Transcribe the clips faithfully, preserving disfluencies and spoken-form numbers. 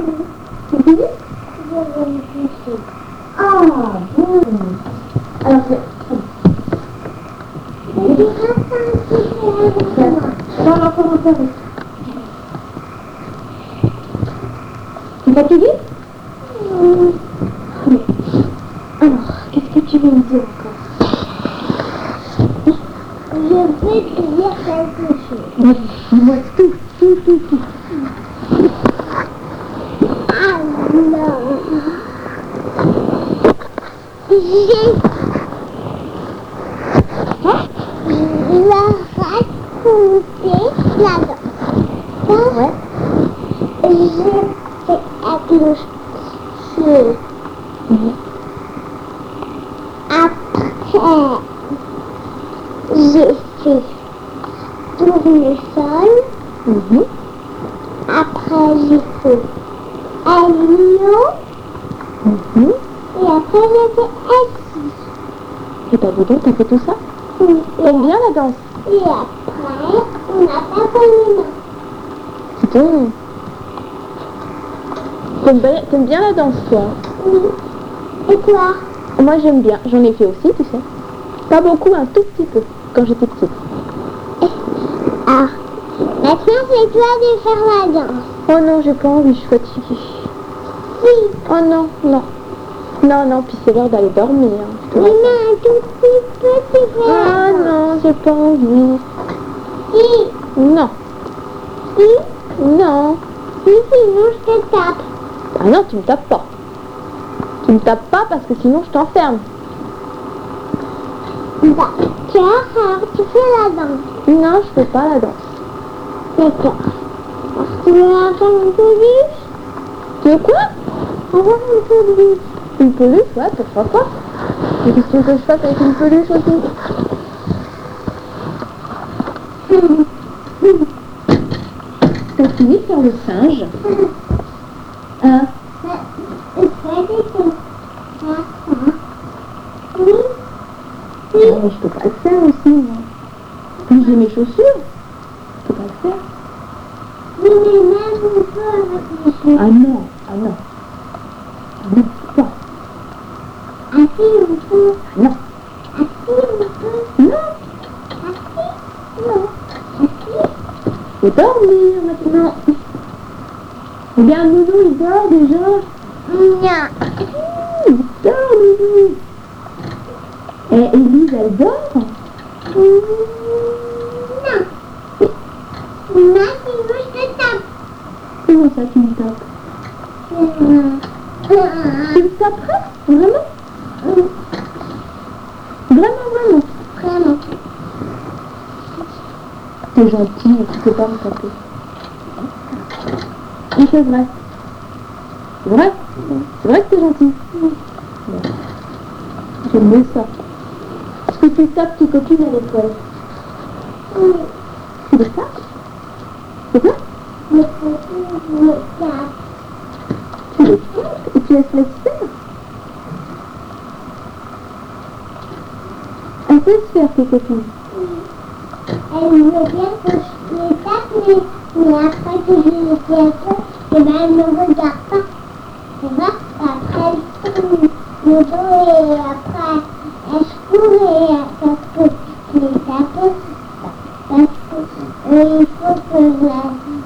C'est fini? Je vais me coucher. Ah, bon. Alors, c'est... Mais tu restes un petit peu avec moi. Non, non, comment ça va? Tu t'as tout dit? Oui. Mais... Alors, qu'est-ce que tu veux me dire encore? Je vais te dire quelque chose. Oui, dis-moi tout, tout, tout, tout. Alors, j'ai... Hein? La raconter la danse. Ouais. J'ai fait accrocher. Mmh. Après, j'ai fait tournesol. Mmh. Après, j'ai fait agneau. Mmh. Et après, j'ai fait assis. Et t'as vu donc, t'as fait tout ça? Oui. T'aimes bien la danse? Et après, on a tapé les mains. C'est bon. T'aimes bien, t'aimes bien la danse, toi? Oui. Et toi? Moi, j'aime bien. J'en ai fait aussi, tu sais. Pas beaucoup, un tout petit peu, quand j'étais petite. Et... Ah, maintenant, c'est toi de faire la danse. Oh non, j'ai pas envie, je suis fatiguée. Oui. Oh non, non. Non, non, puis c'est l'heure d'aller dormir. Mais non, un tout petit peu, tu fais. Ah non, j'ai pas envie. Si. Non. Si. Non. Si, sinon je te tape. Ah non, tu me tapes pas. Tu me tapes pas parce que sinon je t'enferme. D'accord, tu fais la danse. Non, je fais pas la danse. D'accord. Alors tu veux entendre une peluche? Tu veux quoi? Avoir une peluche. Une peluche, ouais, pourquoi pas. Mais qu'est-ce que tu veux que je fasse avec une peluche aussi? T'as fini de faire le singe? Hein? Oui. Oui. Non, mais je peux pas le faire aussi, moi. Puis j'ai mes chaussures. Je peux pas le faire. Oui, mais même on peut avec les chaussures. Ah non, ah non. Ah non, pas. Ah si, on peut. Ah non. Ah si, on peut. Non. Ah si, non. Ah si. Faut dormir maintenant. Regarde, Nounou, il dort déjà. Non. Mmh, il dort, Nounou. Et Élise, elle dort? Mmh, non. Maman, tu veux que je te tape? Comment ça, tu me tapes? Mmh. Tu me taperais? Vraiment? Mmh. Vraiment, vraiment? Vraiment. T'es gentil, tu peux pas me taper. Oui, c'est vrai. C'est vrai? C'est vrai que t'es gentil? Oui. Bon. J'aime mieux ça. Est-ce que tu tapes tes copines à l'école? Oui. Tu les tapes? C'est quoi? Mes copines me tapent. Tu les tapes et tu laisses les faire? Elles peuvent se faire tes copines? Oui. Elles me bien que je les tape, mais, mais après que je les fais, et ben elles ne me regardent pas. Tu vois? Après elles tournent le dos et après elles courent et parce que je les tape, parce que euh, il faut que je la,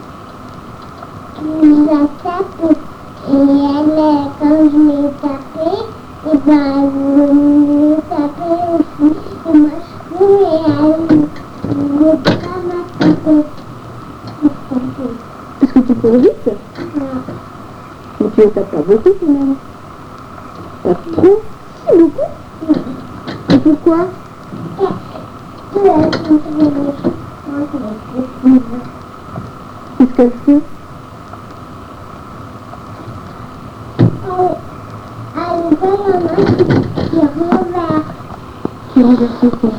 que je la tape et elle, quand je l'ai tapée, et ben elle veut me taper aussi. Et moi je cours et elle me tape taper. Est-ce que tu cours vite? Non. Mais tu ne tapes pas beaucoup finalement. Pas trop? Si, beaucoup? Oui. Et pourquoi? Qu'est-ce qu'elle fait? À l'école, il y en a qui, qui renversent. Qui renversent quoi?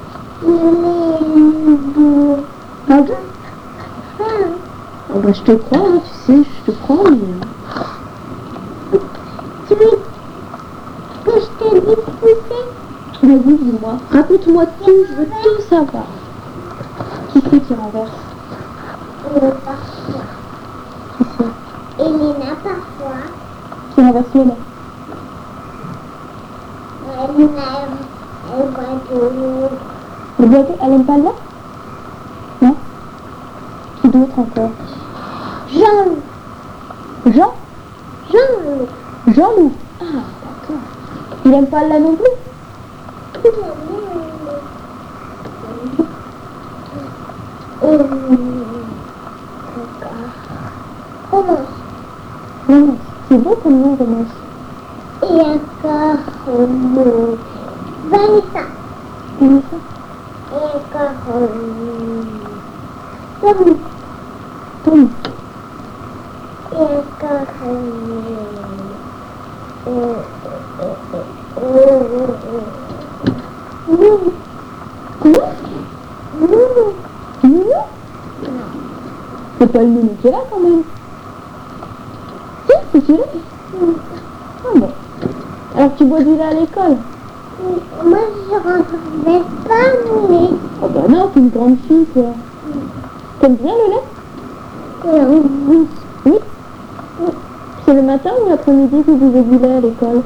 Les bouts. Ah bon? Ah. Oh bah je te crois, hein, tu sais, je te crois, mais... Tu veux que je te dise pousser? Vas-y, dis-moi. Raconte-moi tout, je veux tout savoir. Qui c'est qui renverse? Le parfum. Qui c'est? Elena parfois. Qui renverse le lait. Elena, elle, elle boit de l'eau. Le boîtier, elle aime pas le lait? Non? Qui d'autre encore? Jean-Loup. Jean? Jean-Loup. Jean-Loup. Ah, d'accord. Il aime pas le lait non plus? Il aime bien le lait. Hum, d'accord. Romance. Non, c'est beau comme nom, Romance. Et encore euh, Vanessa. Oui, ça. Et encore euh, Tommy. Tom. Et encore euh, euh, euh, euh, euh, Loulou. Comment? Loulou. Loulou? Non. C'est pas le Loulou qui est là quand même. Si, c'est celui-là. Ah bon. Alors tu bois du lait à l'école? Moi, je rentrerai pas, mais Oh bah non, t'es une grande fille, toi. T'aimes bien le lait? euh, Oui. Oui. C'est le matin ou l'après-midi que vous buvez du lait à l'école?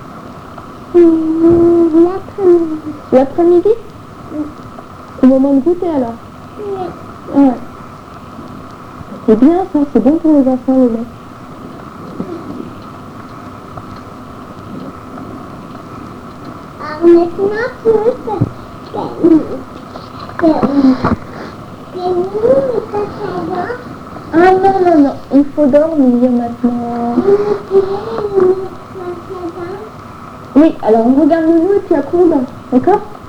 euh, l'après-midi. L'après-midi? Au moment de goûter alors? Oui. Ouais. C'est bien ça, c'est bon pour les enfants le lait. Alors maintenant, tu veux que que que nous, ça va. Ah non, non, non, il faut dormir maintenant. Oui, alors on regarde le jeu et puis après on dort, d'accord?